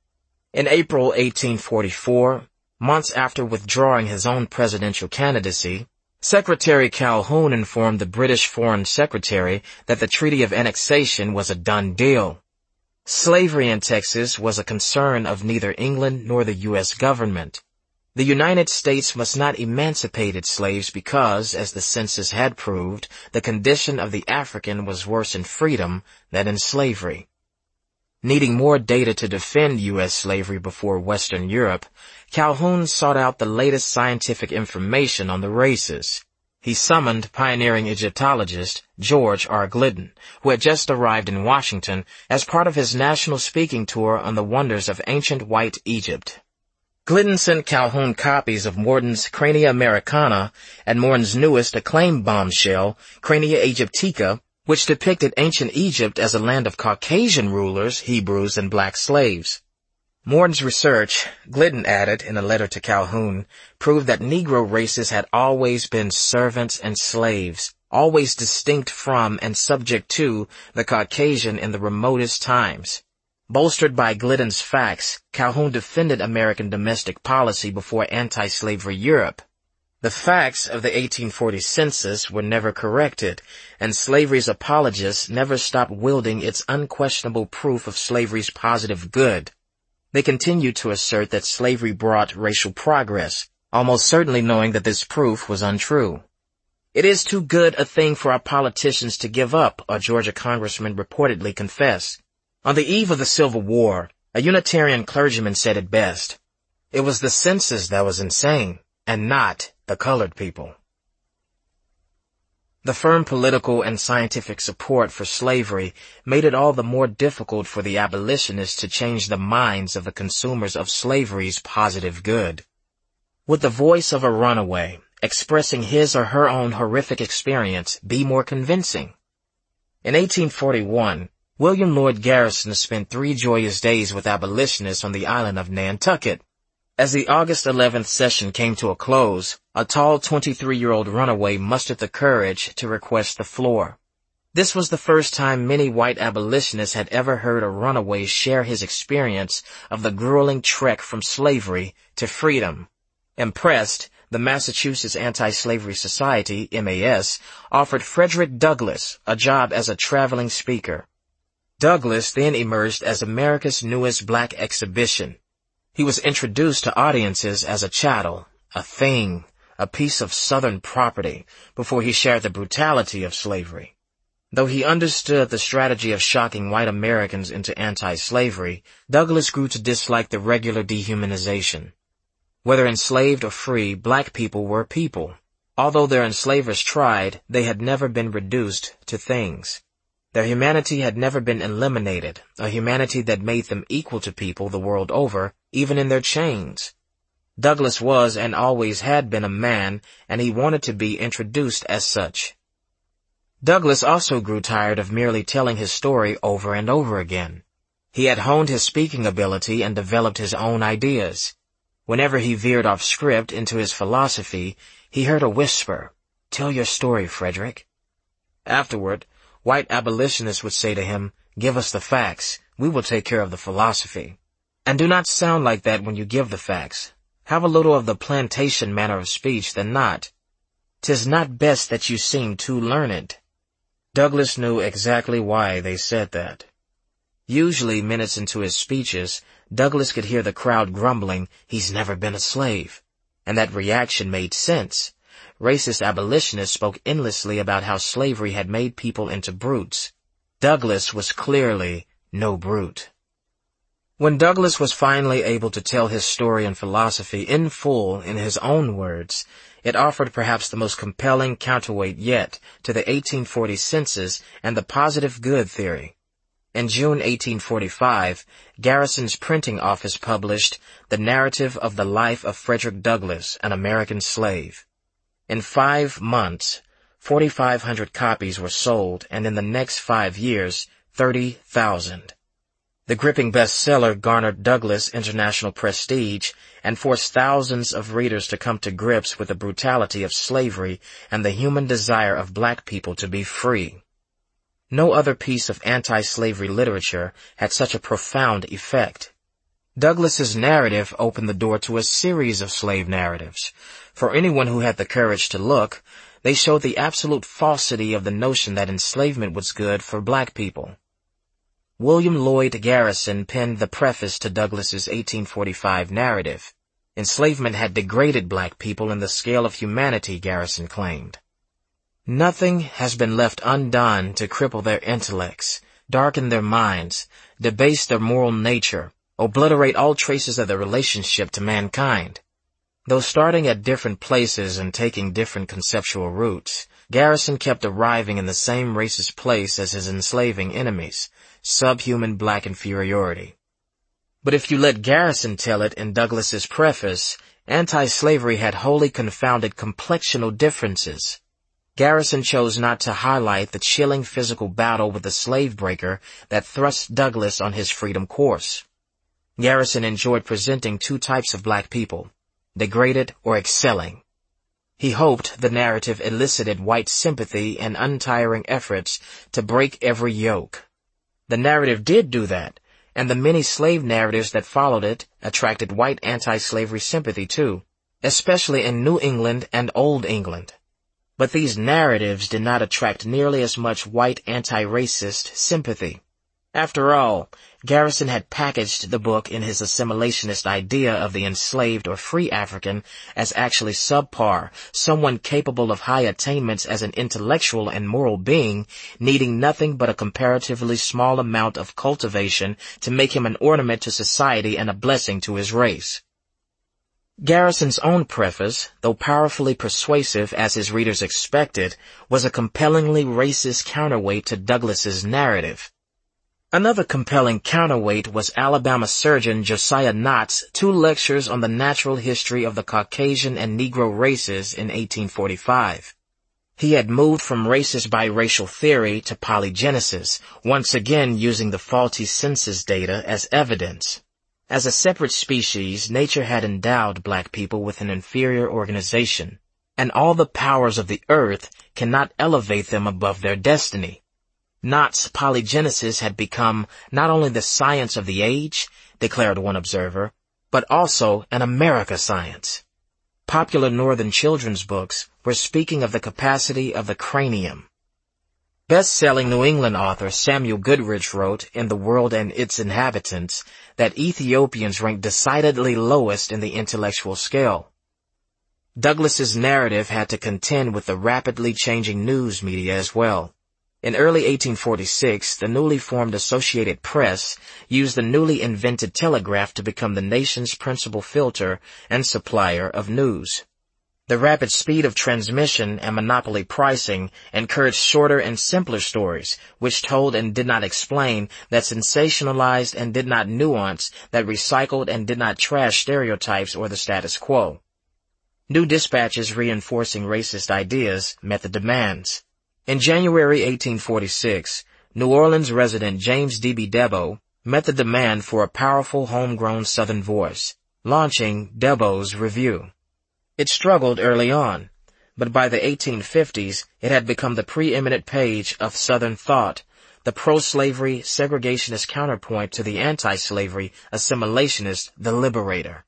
In April eighteen forty-four, months after withdrawing his own presidential candidacy, Secretary Calhoun informed the British Foreign Secretary that the Treaty of Annexation was a done deal. Slavery in Texas was a concern of neither England nor the U S government. The United States must not emancipate its slaves because, as the census had proved, the condition of the African was worse in freedom than in slavery. Needing more data to defend U S slavery before Western Europe, Calhoun sought out the latest scientific information on the races. He summoned pioneering Egyptologist George R. Glidden, who had just arrived in Washington as part of his national speaking tour on the wonders of ancient white Egypt. Glidden sent Calhoun copies of Morton's Crania Americana and Morton's newest acclaimed bombshell, Crania Aegyptica, which depicted ancient Egypt as a land of Caucasian rulers, Hebrews, and black slaves. Morton's research, Glidden added in a letter to Calhoun, proved that Negro races had always been servants and slaves, always distinct from and subject to the Caucasian in the remotest times. Bolstered by Glidden's facts, Calhoun defended American domestic policy before anti-slavery Europe. The facts of the eighteen forty census were never corrected, and slavery's apologists never stopped wielding its unquestionable proof of slavery's positive good. They continued to assert that slavery brought racial progress, almost certainly knowing that this proof was untrue. "It is too good a thing for our politicians to give up," a Georgia congressman reportedly confessed. On the eve of the Civil War, a Unitarian clergyman said it best, "It was the census that was insane, and not the colored people." The firm political and scientific support for slavery made it all the more difficult for the abolitionists to change the minds of the consumers of slavery's positive good. Would the voice of a runaway, expressing his or her own horrific experience, be more convincing? In eighteen forty-one, William Lloyd Garrison spent three joyous days with abolitionists on the island of Nantucket. As the August eleventh session came to a close, a tall twenty-three-year-old runaway mustered the courage to request the floor. This was the first time many white abolitionists had ever heard a runaway share his experience of the grueling trek from slavery to freedom. Impressed, the Massachusetts Anti-Slavery Society, M A S, offered Frederick Douglass a job as a traveling speaker. Douglass then emerged as America's newest black exhibition. He was introduced to audiences as a chattel, a thing, a piece of Southern property, before he shared the brutality of slavery. Though he understood the strategy of shocking white Americans into anti-slavery, Douglass grew to dislike the regular dehumanization. Whether enslaved or free, black people were people. Although their enslavers tried, they had never been reduced to things. Their humanity had never been eliminated, a humanity that made them equal to people the world over, even in their chains. Douglass was and always had been a man, and he wanted to be introduced as such. Douglass also grew tired of merely telling his story over and over again. He had honed his speaking ability and developed his own ideas. Whenever he veered off script into his philosophy, he heard a whisper, "Tell your story, Frederick." Afterward, white abolitionists would say to him, "Give us the facts. We will take care of the philosophy." And do not sound like that when you give the facts. Have a little of the plantation manner of speech than not. 'Tis not best that you seem too learned. Douglass knew exactly why they said that. Usually, minutes into his speeches, Douglass could hear the crowd grumbling, "He's never been a slave." And that reaction made sense. Racist abolitionists spoke endlessly about how slavery had made people into brutes. Douglass was clearly no brute. When Douglass was finally able to tell his story and philosophy in full in his own words, it offered perhaps the most compelling counterweight yet to the eighteen forty census and the positive good theory. In June eighteen forty-five, Garrison's printing office published The Narrative of the Life of Frederick Douglass, an American Slave. In five months, forty-five hundred copies were sold, and in the next five years, thirty thousand. The gripping bestseller garnered Douglass international prestige and forced thousands of readers to come to grips with the brutality of slavery and the human desire of black people to be free. No other piece of anti-slavery literature had such a profound effect. Douglass's narrative opened the door to a series of slave narratives. For anyone who had the courage to look, they showed the absolute falsity of the notion that enslavement was good for black people. William Lloyd Garrison penned the preface to Douglass's eighteen forty-five narrative. Enslavement had degraded black people in the scale of humanity, Garrison claimed. Nothing has been left undone to cripple their intellects, darken their minds, debase their moral nature, obliterate all traces of their relationship to mankind. Though starting at different places and taking different conceptual routes, Garrison kept arriving in the same racist place as his enslaving enemies, subhuman black inferiority. But if you let Garrison tell it in Douglass's preface, anti-slavery had wholly confounded complexional differences. Garrison chose not to highlight the chilling physical battle with the slave breaker that thrust Douglass on his freedom course. Garrison enjoyed presenting two types of black people, degraded or excelling. He hoped the narrative elicited white sympathy and untiring efforts to break every yoke. The narrative did do that, and the many slave narratives that followed it attracted white anti-slavery sympathy too, especially in New England and Old England. But these narratives did not attract nearly as much white anti-racist sympathy. After all, Garrison had packaged the book in his assimilationist idea of the enslaved or free African as actually subpar, someone capable of high attainments as an intellectual and moral being, needing nothing but a comparatively small amount of cultivation to make him an ornament to society and a blessing to his race. Garrison's own preface, though powerfully persuasive as his readers expected, was a compellingly racist counterweight to Douglass's narrative. Another compelling counterweight was Alabama surgeon Josiah Nott's two lectures on the natural history of the Caucasian and Negro races in eighteen forty-five. He had moved from racist biracial theory to polygenesis, once again using the faulty census data as evidence. As a separate species, nature had endowed black people with an inferior organization, and all the powers of the earth cannot elevate them above their destiny. Nott's polygenesis had become not only the science of the age, declared one observer, but also an America science. Popular northern children's books were speaking of the capacity of the cranium. Best-selling New England author Samuel Goodrich wrote in The World and Its Inhabitants that Ethiopians ranked decidedly lowest in the intellectual scale. Douglass's narrative had to contend with the rapidly changing news media as well. In early eighteen forty-six, the newly formed Associated Press used the newly invented telegraph to become the nation's principal filter and supplier of news. The rapid speed of transmission and monopoly pricing encouraged shorter and simpler stories, which told and did not explain, that sensationalized and did not nuance, that recycled and did not trash stereotypes or the status quo. New dispatches reinforcing racist ideas met the demands. In January eighteen forty-six, New Orleans resident James D B Debo met the demand for a powerful homegrown Southern voice, launching Debo's Review. It struggled early on, but by the eighteen fifties it had become the preeminent page of Southern thought, the pro-slavery segregationist counterpoint to the anti-slavery assimilationist The Liberator.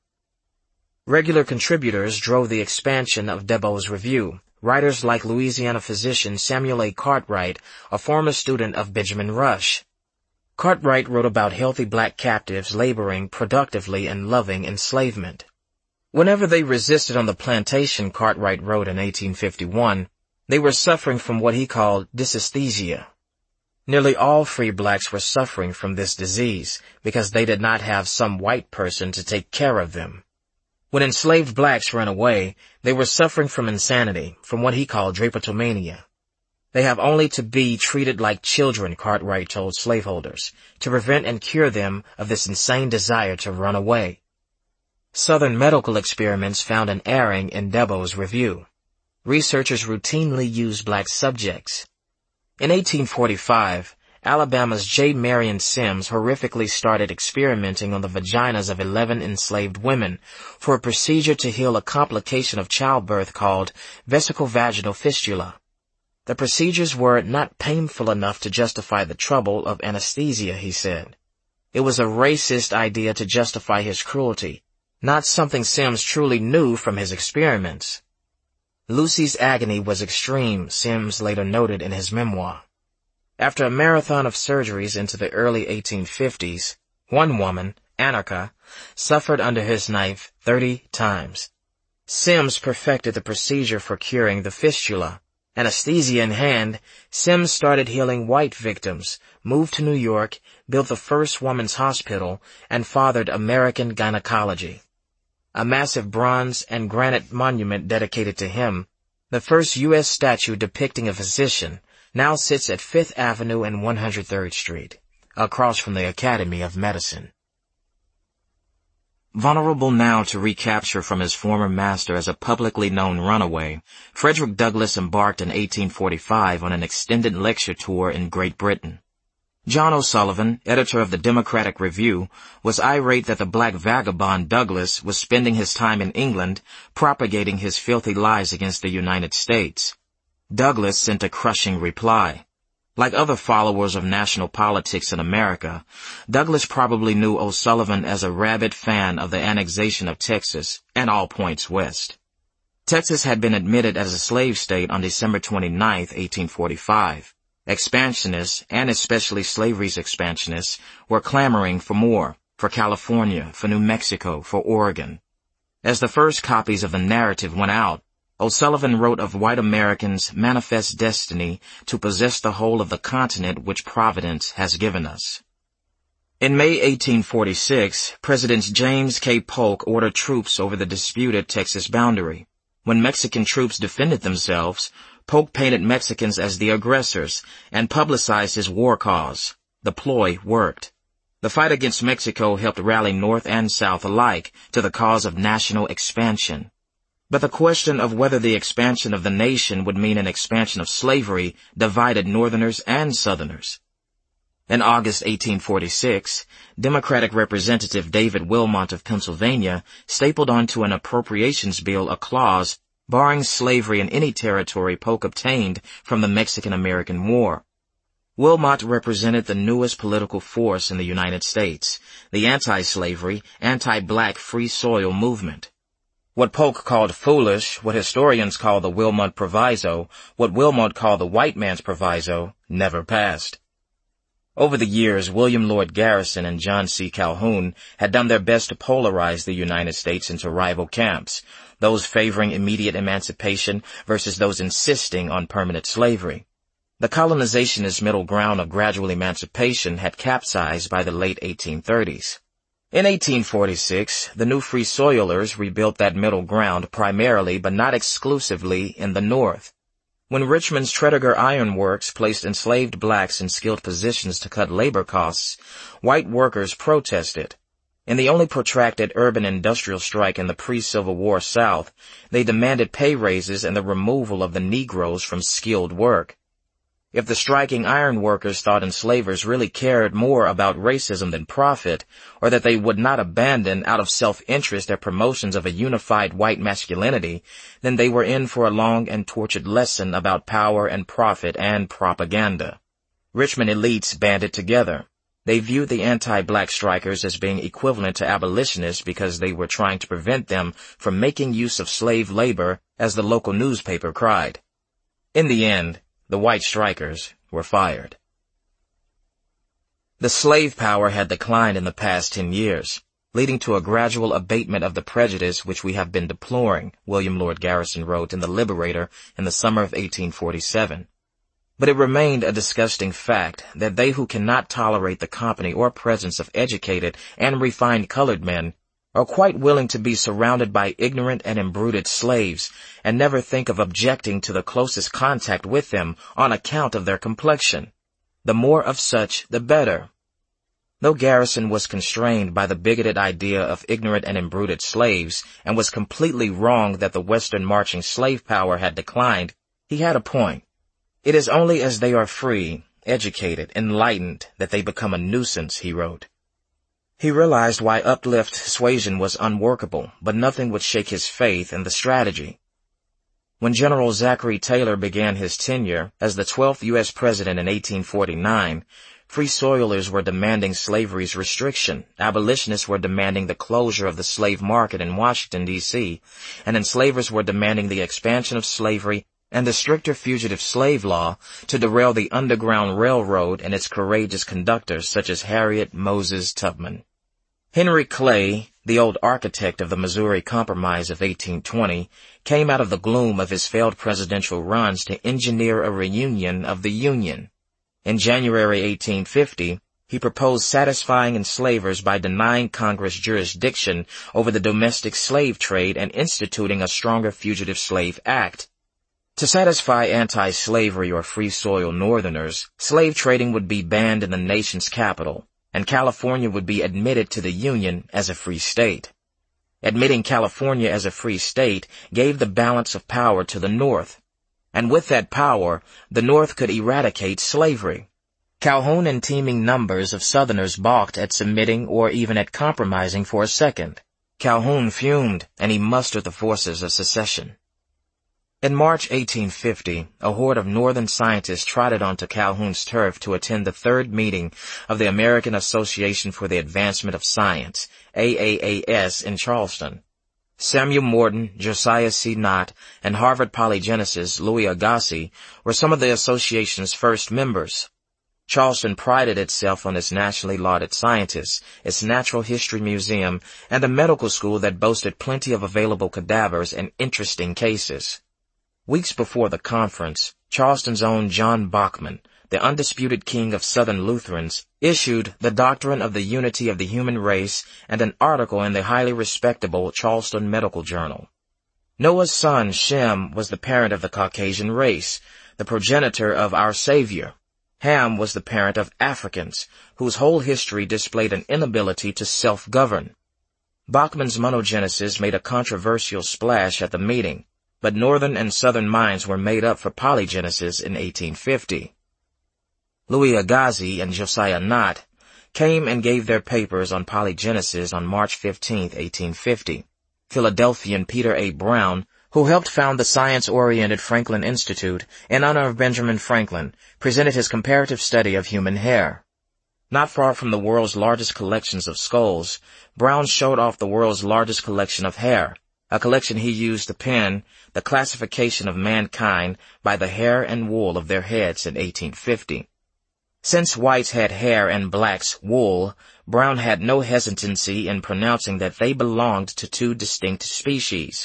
Regular contributors drove the expansion of Debo's Review, writers like Louisiana physician Samuel A. Cartwright, a former student of Benjamin Rush. Cartwright wrote about healthy black captives laboring productively and loving enslavement. Whenever they resisted on the plantation, Cartwright wrote in eighteen fifty-one, they were suffering from what he called dysesthesia. Nearly all free blacks were suffering from this disease because they did not have some white person to take care of them. When enslaved blacks ran away, they were suffering from insanity, from what he called drapetomania. They have only to be treated like children, Cartwright told slaveholders, to prevent and cure them of this insane desire to run away. Southern medical experiments found an erring in Debo's Review. Researchers routinely used black subjects. In eighteen forty-five, Alabama's J. Marion Sims horrifically started experimenting on the vaginas of eleven enslaved women for a procedure to heal a complication of childbirth called vesicovaginal fistula. The procedures were not painful enough to justify the trouble of anesthesia, he said. It was a racist idea to justify his cruelty, not something Sims truly knew from his experiments. Lucy's agony was extreme, Sims later noted in his memoir. After a marathon of surgeries into the early eighteen fifties, one woman, Anarcha, suffered under his knife thirty times. Sims perfected the procedure for curing the fistula. Anesthesia in hand, Sims started healing white victims, moved to New York, built the first women's hospital, and fathered American gynecology. A massive bronze and granite monument dedicated to him, the first U S statue depicting a physician, now sits at Fifth Avenue and one hundred third Street, across from the Academy of Medicine. Vulnerable now to recapture from his former master as a publicly known runaway, Frederick Douglass embarked in eighteen forty-five on an extended lecture tour in Great Britain. John O'Sullivan, editor of the Democratic Review, was irate that the black vagabond Douglass was spending his time in England propagating his filthy lies against the United States. Douglass sent a crushing reply. Like other followers of national politics in America, Douglass probably knew O'Sullivan as a rabid fan of the annexation of Texas and all points west. Texas had been admitted as a slave state on December twenty-ninth, eighteen forty-five. Expansionists, and especially slavery's expansionists, were clamoring for more, for California, for New Mexico, for Oregon. As the first copies of the narrative went out, O'Sullivan wrote of white Americans' manifest destiny to possess the whole of the continent which Providence has given us. In May eighteen forty-six, President James K. Polk ordered troops over the disputed Texas boundary. When Mexican troops defended themselves, Polk painted Mexicans as the aggressors and publicized his war cause. The ploy worked. The fight against Mexico helped rally North and South alike to the cause of national expansion. But the question of whether the expansion of the nation would mean an expansion of slavery divided Northerners and Southerners. In August eighteen forty-six, Democratic Representative David Wilmot of Pennsylvania stapled onto an appropriations bill a clause barring slavery in any territory Polk obtained from the Mexican-American War. Wilmot represented the newest political force in the United States, the anti-slavery, anti-black free soil movement. What Polk called foolish, what historians call the Wilmot Proviso, what Wilmot called the white man's proviso, never passed. Over the years, William Lloyd Garrison and John C. Calhoun had done their best to polarize the United States into rival camps, those favoring immediate emancipation versus those insisting on permanent slavery. The colonizationist middle ground of gradual emancipation had capsized by the late eighteen thirties. In eighteen forty-six, the new Free Soilers rebuilt that middle ground primarily but not exclusively in the North. When Richmond's Tredegar Iron Works placed enslaved blacks in skilled positions to cut labor costs, white workers protested. In the only protracted urban industrial strike in the pre-Civil War South, they demanded pay raises and the removal of the Negroes from skilled work. If the striking iron workers thought enslavers really cared more about racism than profit, or that they would not abandon out of self-interest their promotions of a unified white masculinity, then they were in for a long and tortured lesson about power and profit and propaganda. Richmond elites banded together. They viewed the anti-black strikers as being equivalent to abolitionists because they were trying to prevent them from making use of slave labor, as the local newspaper cried. In the end, the white strikers were fired. The slave power had declined in the past ten years, leading to a gradual abatement of the prejudice which we have been deploring, William Lloyd Garrison wrote in The Liberator in the summer of eighteen forty-seven. But it remained a disgusting fact that they who cannot tolerate the company or presence of educated and refined colored men are quite willing to be surrounded by ignorant and imbruted slaves, and never think of objecting to the closest contact with them on account of their complexion. The more of such, the better. Though Garrison was constrained by the bigoted idea of ignorant and imbruted slaves, and was completely wrong that the Western marching slave power had declined, he had a point. It is only as they are free, educated, enlightened, that they become a nuisance, he wrote. He realized why uplift suasion was unworkable, but nothing would shake his faith in the strategy. When General Zachary Taylor began his tenure as the twelfth U S president in eighteen forty-nine, Free Soilers were demanding slavery's restriction, abolitionists were demanding the closure of the slave market in Washington, D C, and enslavers were demanding the expansion of slavery and the stricter fugitive slave law to derail the Underground Railroad and its courageous conductors such as Harriet Moses Tubman. Henry Clay, the old architect of the Missouri Compromise of eighteen twenty, came out of the gloom of his failed presidential runs to engineer a reunion of the Union. In January eighteen fifty, he proposed satisfying enslavers by denying Congress jurisdiction over the domestic slave trade and instituting a stronger Fugitive Slave Act. To satisfy anti-slavery or free soil Northerners, slave trading would be banned in the nation's capital, and California would be admitted to the Union as a free state. Admitting California as a free state gave the balance of power to the North, and with that power, the North could eradicate slavery. Calhoun and teeming numbers of Southerners balked at submitting or even at compromising for a second. Calhoun fumed, and he mustered the forces of secession. In March eighteen fifty, a horde of Northern scientists trotted onto Calhoun's turf to attend the third meeting of the American Association for the Advancement of Science, A A A S, in Charleston. Samuel Morton, Josiah C. Nott, and Harvard polygenicist Louis Agassiz were some of the association's first members. Charleston prided itself on its nationally lauded scientists, its natural history museum, and a medical school that boasted plenty of available cadavers and interesting cases. Weeks before the conference, Charleston's own John Bachman, the undisputed king of Southern Lutherans, issued The Doctrine of the Unity of the Human Race and an article in the highly respectable Charleston Medical Journal. Noah's son, Shem, was the parent of the Caucasian race, the progenitor of our Savior. Ham was the parent of Africans, whose whole history displayed an inability to self-govern. Bachman's monogenesis made a controversial splash at the meeting, but Northern and Southern minds were made up for polygenesis in eighteen fifty. Louis Agassiz and Josiah Nott came and gave their papers on polygenesis on March fifteenth, eighteen fifty. Philadelphian Peter A. Brown, who helped found the science-oriented Franklin Institute in honor of Benjamin Franklin, presented his comparative study of human hair. Not far from the world's largest collections of skulls, Brown showed off the world's largest collection of hair, a collection he used to pen The Classification of Mankind by the Hair and Wool of Their Heads in eighteen fifty. Since whites had hair and blacks wool, Brown had no hesitancy in pronouncing that they belonged to two distinct species.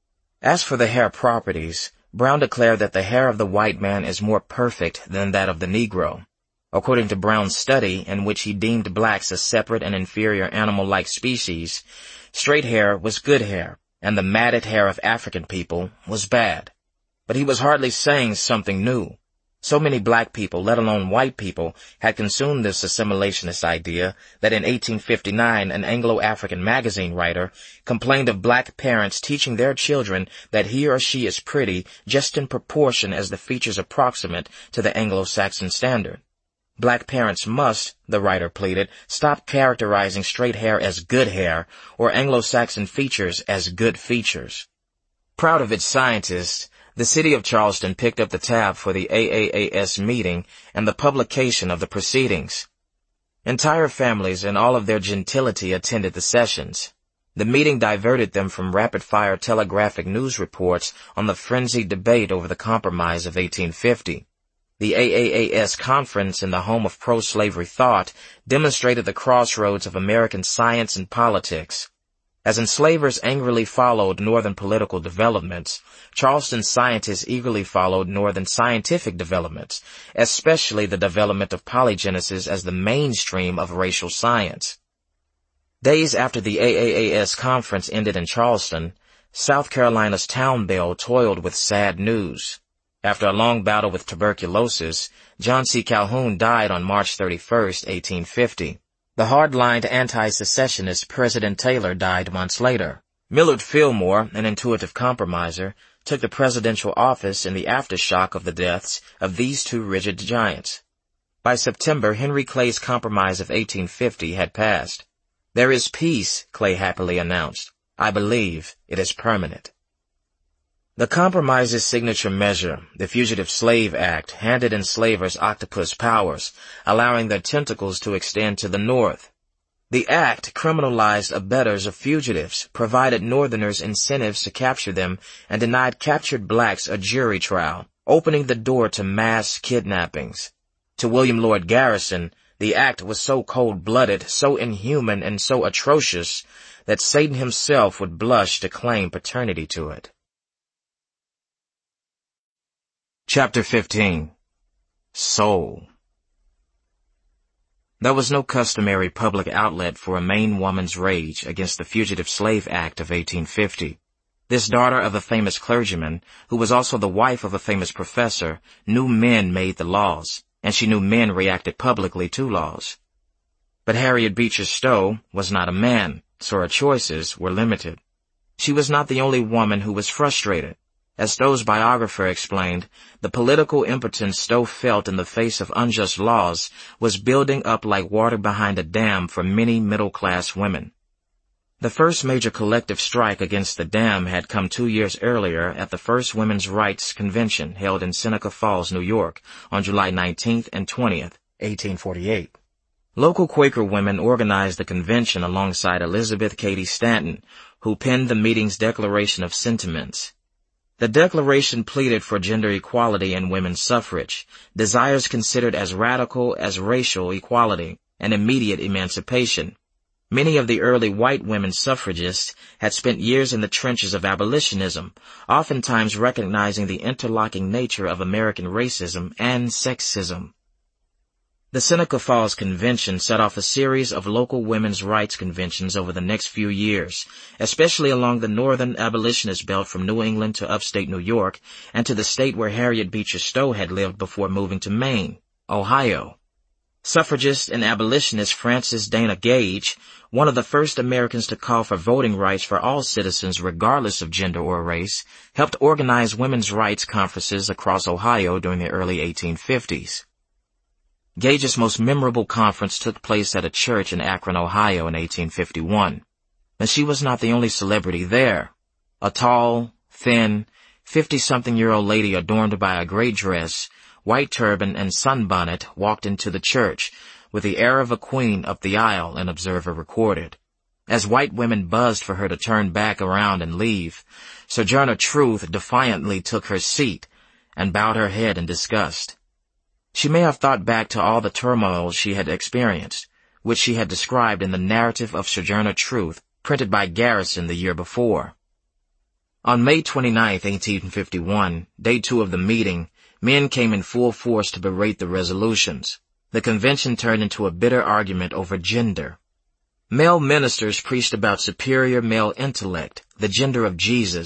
As for the hair properties, Brown declared that the hair of the white man is more perfect than that of the Negro. According to Brown's study, in which he deemed blacks a separate and inferior animal-like species, straight hair was good hair, and the matted hair of African people was bad. But he was hardly saying something new. So many black people, let alone white people, had consumed this assimilationist idea that in eighteen fifty-nine an Anglo-African magazine writer complained of black parents teaching their children that he or she is pretty just in proportion as the features approximate to the Anglo-Saxon standard. Black parents must, the writer pleaded, stop characterizing straight hair as good hair or Anglo-Saxon features as good features. Proud of its scientists, the city of Charleston picked up the tab for the A A A S meeting and the publication of the proceedings. Entire families and all of their gentility attended the sessions. The meeting diverted them from rapid-fire telegraphic news reports on the frenzied debate over the Compromise of eighteen fifty. The A A A S conference in the home of pro-slavery thought demonstrated the crossroads of American science and politics. As enslavers angrily followed Northern political developments, Charleston scientists eagerly followed Northern scientific developments, especially the development of polygenesis as the mainstream of racial science. Days after the A A A S conference ended in Charleston, South Carolina's town bell tolled with sad news. After a long battle with tuberculosis, John C. Calhoun died on March thirty-first, eighteen fifty. The hard-lined anti-secessionist President Taylor died months later. Millard Fillmore, an intuitive compromiser, took the presidential office in the aftershock of the deaths of these two rigid giants. By September, Henry Clay's Compromise of eighteen fifty had passed. "There is peace," Clay happily announced. "I believe it is permanent." The Compromise's signature measure, the Fugitive Slave Act, handed enslavers octopus powers, allowing their tentacles to extend to the North. The act criminalized abettors of fugitives, provided Northerners incentives to capture them, and denied captured blacks a jury trial, opening the door to mass kidnappings. To William Lloyd Garrison, the act was so cold-blooded, so inhuman, and so atrocious that Satan himself would blush to claim paternity to it. Chapter fifteen. Soul. There was no customary public outlet for a Maine woman's rage against the Fugitive Slave Act of eighteen fifty. This daughter of a famous clergyman, who was also the wife of a famous professor, knew men made the laws, and she knew men reacted publicly to laws. But Harriet Beecher Stowe was not a man, so her choices were limited. She was not the only woman who was frustrated. As Stowe's biographer explained, the political impotence Stowe felt in the face of unjust laws was building up like water behind a dam for many middle-class women. The first major collective strike against the dam had come two years earlier at the first Women's Rights Convention held in Seneca Falls, New York, on July nineteenth and twentieth, eighteen forty-eight. Local Quaker women organized the convention alongside Elizabeth Cady Stanton, who penned the meeting's Declaration of Sentiments. The Declaration pleaded for gender equality and women's suffrage, desires considered as radical as racial equality and immediate emancipation. Many of the early white women suffragists had spent years in the trenches of abolitionism, oftentimes recognizing the interlocking nature of American racism and sexism. The Seneca Falls Convention set off a series of local women's rights conventions over the next few years, especially along the northern abolitionist belt from New England to upstate New York and to the state where Harriet Beecher Stowe had lived before moving to Maine, Ohio. Suffragist and abolitionist Frances Dana Gage, one of the first Americans to call for voting rights for all citizens regardless of gender or race, helped organize women's rights conferences across Ohio during the early eighteen fifties. Gage's most memorable conference took place at a church in Akron, Ohio in eighteen fifty-one. And she was not the only celebrity there. A tall, thin, fifty-something-year-old lady adorned by a gray dress, white turban, and sunbonnet walked into the church with the air of a queen up the aisle, an observer recorded. As white women buzzed for her to turn back around and leave, Sojourner Truth defiantly took her seat and bowed her head in disgust. She may have thought back to all the turmoil she had experienced, which she had described in the Narrative of Sojourner Truth, printed by Garrison the year before. On May twenty-ninth, eighteen fifty-one, day two of the meeting, men came in full force to berate the resolutions. The convention turned into a bitter argument over gender. Male ministers preached about superior male intellect, the gender of Jesus,